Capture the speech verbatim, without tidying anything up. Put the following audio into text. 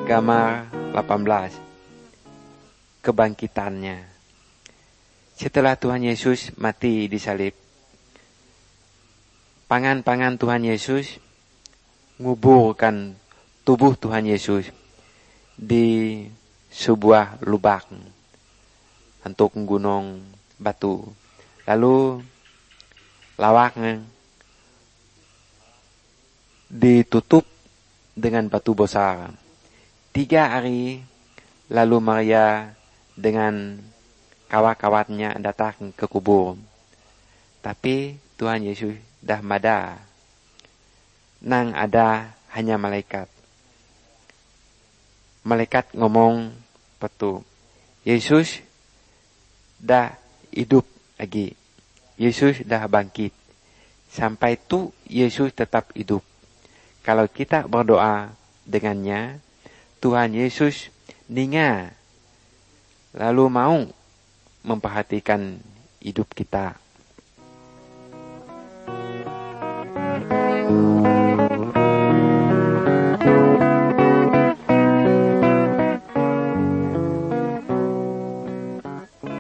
gambar delapan belas. Kebangkitannya. Setelah Tuhan Yesus mati di salib, pangan-pangan Tuhan Yesus nguburkan tubuh Tuhan Yesus di sebuah lubang untuk gunung batu. Lalu lawaknya ditutup dengan batu besar. Tiga hari lalu Maria dengan kawan-kawannya datang ke kubur. Tapi Tuhan Yesus dah mada. Nang ada hanya malaikat. Malaikat ngomong petu. Yesus dah hidup lagi. Yesus dah bangkit. Sampai tu Yesus tetap hidup. Kalau kita berdoa dengannya, Tuhan Yesus dengar. Lalu mau memperhatikan hidup kita.